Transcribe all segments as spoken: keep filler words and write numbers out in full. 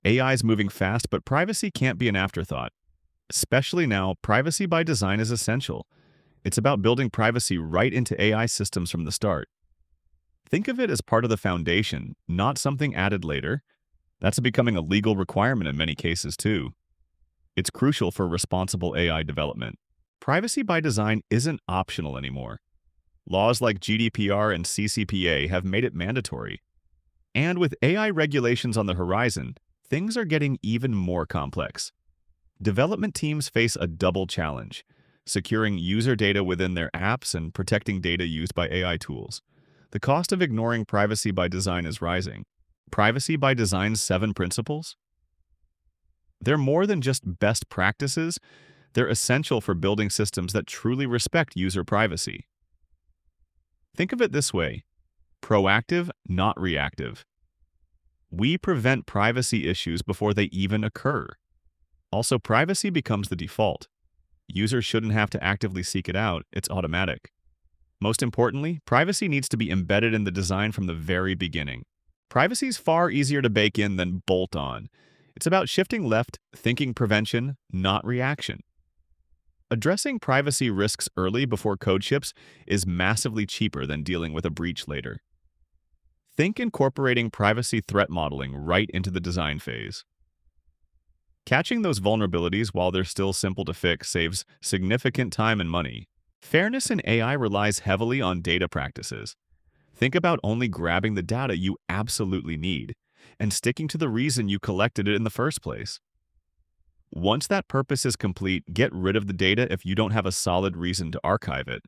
A I is moving fast, but privacy can't be an afterthought. Especially now, privacy by design is essential. It's about building privacy right into A I systems from the start. Think of it as part of the foundation, not something added later. That's becoming a legal requirement in many cases, too. It's crucial for responsible A I development. Privacy by design isn't optional anymore. Laws like G D P R and C C P A have made it mandatory. And with A I regulations on the horizon, things are getting even more complex. Development teams face a double challenge: securing user data within their apps and protecting data used by A I tools. The cost of ignoring privacy by design is rising. Privacy by Design's seven principles? They're more than just best practices, they're essential for building systems that truly respect user privacy. Think of it this way: proactive, not reactive. We prevent privacy issues before they even occur. Also, privacy becomes the default. Users shouldn't have to actively seek it out, it's automatic. Most importantly, privacy needs to be embedded in the design from the very beginning. Privacy is far easier to bake in than bolt on. It's about shifting left, thinking prevention, not reaction. Addressing privacy risks early before code ships is massively cheaper than dealing with a breach later. Think incorporating privacy threat modeling right into the design phase. Catching those vulnerabilities while they're still simple to fix saves significant time and money. Fairness in A I relies heavily on data practices. Think about only grabbing the data you absolutely need and sticking to the reason you collected it in the first place. Once that purpose is complete, get rid of the data if you don't have a solid reason to archive it.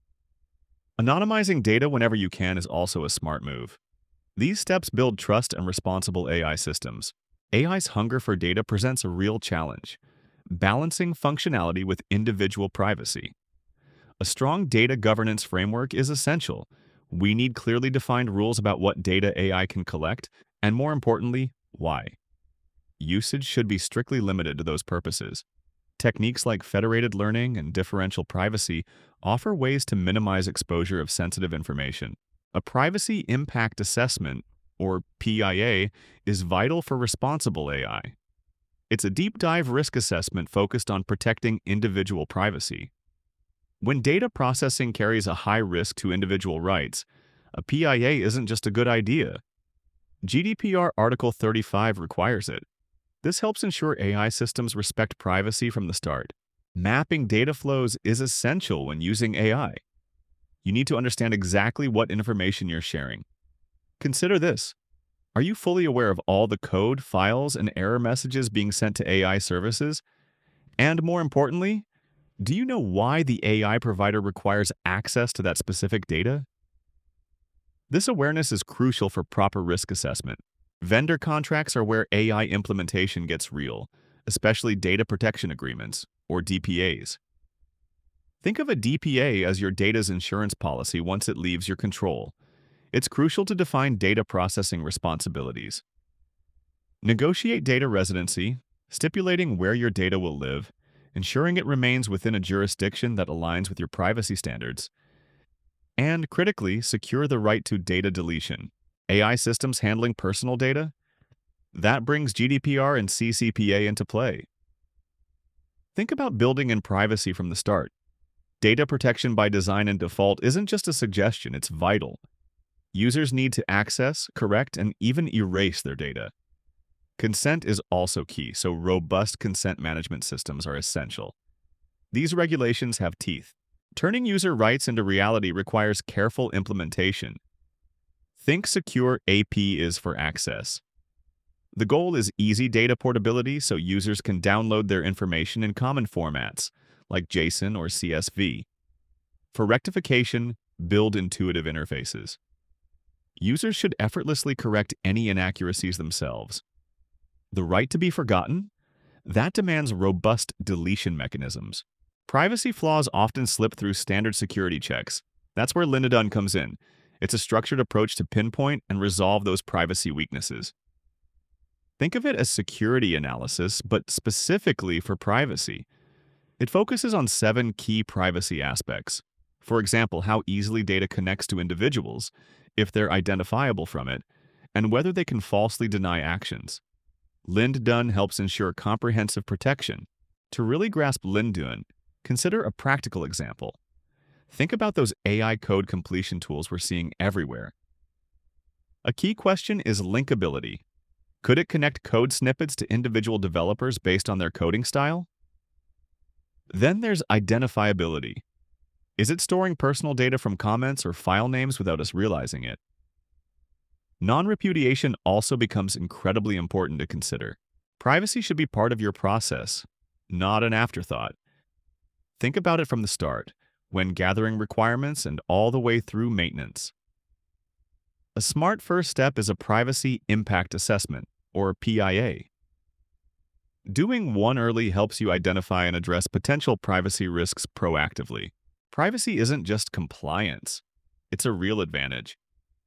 Anonymizing data whenever you can is also a smart move. These steps build trust and responsible A I systems. A I's hunger for data presents a real challenge: balancing functionality with individual privacy. A strong data governance framework is essential. We need clearly defined rules about what data A I can collect, and more importantly, why. Usage should be strictly limited to those purposes. Techniques like federated learning and differential privacy offer ways to minimize exposure of sensitive information. A privacy impact assessment, or P I A, is vital for responsible A I. It's a deep dive risk assessment focused on protecting individual privacy. When data processing carries a high risk to individual rights, a P I A isn't just a good idea. G D P R Article thirty-five requires it. This helps ensure A I systems respect privacy from the start. Mapping data flows is essential when using A I. You need to understand exactly what information you're sharing. Consider this: are you fully aware of all the code, files, and error messages being sent to A I services? And more importantly, do you know why the A I provider requires access to that specific data? This awareness is crucial for proper risk assessment. Vendor contracts are where A I implementation gets real, especially data protection agreements, or D P As. Think of a D P A as your data's insurance policy once it leaves your control. It's crucial to define data processing responsibilities. Negotiate data residency, stipulating where your data will live, ensuring it remains within a jurisdiction that aligns with your privacy standards, and critically, secure the right to data deletion. A I systems handling personal data? That brings G D P R and C C P A into play. Think about building in privacy from the start. Data protection by design and default isn't just a suggestion, it's vital. Users need to access, correct, and even erase their data. Consent is also key, so robust consent management systems are essential. These regulations have teeth. Turning user rights into reality requires careful implementation. Think secure A P is for access. The goal is easy data portability so users can download their information in common formats, like JSON or C S V. For rectification, build intuitive interfaces. Users should effortlessly correct any inaccuracies themselves. The right to be forgotten? That demands robust deletion mechanisms. Privacy flaws often slip through standard security checks. That's where Linodon comes in. It's a structured approach to pinpoint and resolve those privacy weaknesses. Think of it as security analysis, but specifically for privacy. It focuses on seven key privacy aspects. For example, how easily data connects to individuals, if they're identifiable from it, and whether they can falsely deny actions. Lindun helps ensure comprehensive protection. To really grasp Lindun, consider a practical example. Think about those A I code completion tools we're seeing everywhere. A key question is linkability. Could it connect code snippets to individual developers based on their coding style? Then there's identifiability. Is it storing personal data from comments or file names without us realizing it? Non-repudiation also becomes incredibly important to consider. Privacy should be part of your process, not an afterthought. Think about it from the start, when gathering requirements and all the way through maintenance. A smart first step is a Privacy Impact Assessment, or P I A. Doing one early helps you identify and address potential privacy risks proactively. Privacy isn't just compliance, it's a real advantage.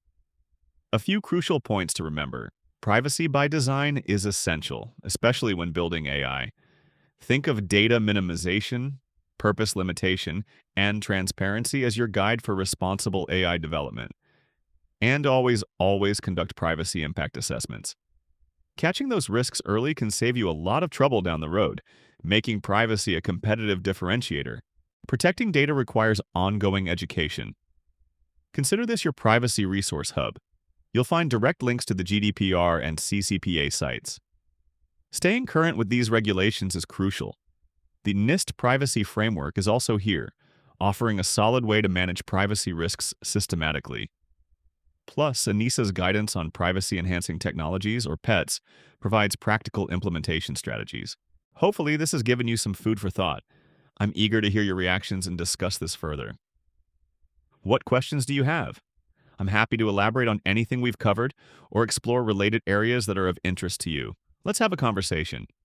A few crucial points to remember. Privacy by design is essential, especially when building A I. Think of data minimization, purpose limitation, and transparency as your guide for responsible A I development. And always, always conduct privacy impact assessments. Catching those risks early can save you a lot of trouble down the road, making privacy a competitive differentiator. Protecting data requires ongoing education. Consider this your privacy resource hub. You'll find direct links to the G D P R and C C P A sites. Staying current with these regulations is crucial. The NIST Privacy Framework is also here, offering a solid way to manage privacy risks systematically. Plus, ANISA's guidance on privacy-enhancing technologies, or P E T S, provides practical implementation strategies. Hopefully, this has given you some food for thought. I'm eager to hear your reactions and discuss this further. What questions do you have? I'm happy to elaborate on anything we've covered or explore related areas that are of interest to you. Let's have a conversation.